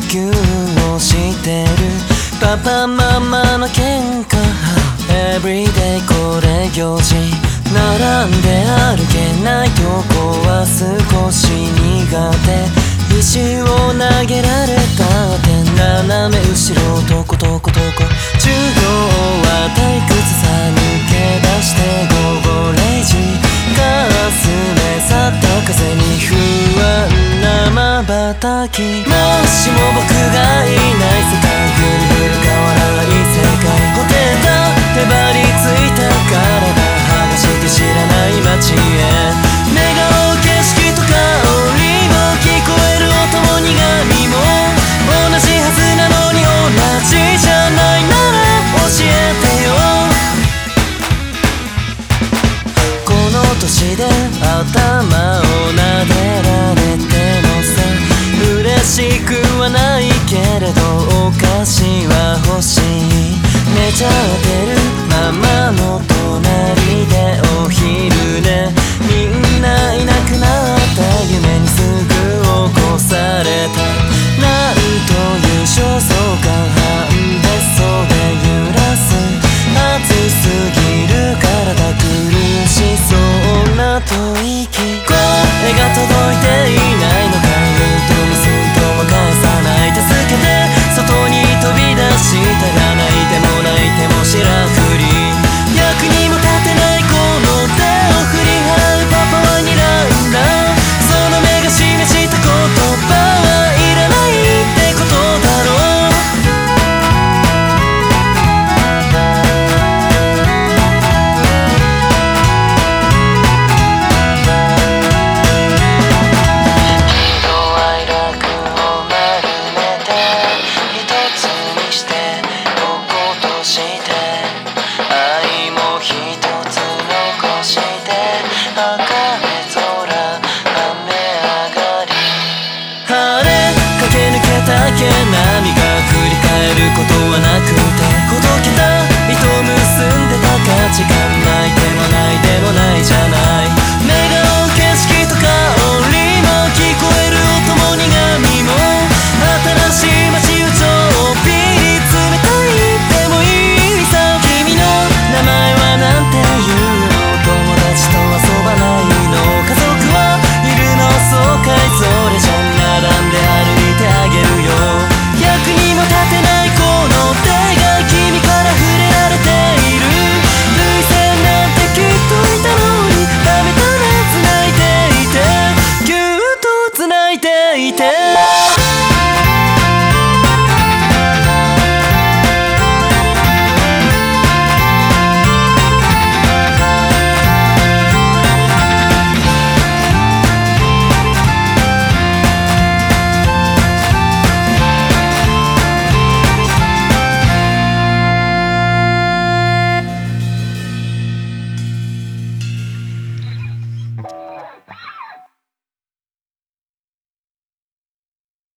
求をしてる。パパママの喧嘩 Everyday これ行事。並んで歩けないとこは少し苦手。石を投げられたって斜め後ろトコトコトコ。授業は退屈さ抜け出して午後0時。かすめ去った風に不安な瞬き。もしも僕がいない世界、ぐるぐる変わらない世界。ほてったって張り付いた体剥がして知らない街へ。願う景色と香りも聞こえる音も苦みも同じはずなのに同じじゃないなら教えてよ。この年で頭を撫でられてもさ嬉しくはないけれどお菓子は欲しい。寝ちゃってるママの隣でお昼寝。みんないなくなった夢にすぐ起こされた。なんという焦燥感、半べそで揺らす。暑すぎる体苦しそうな吐息。声が届いて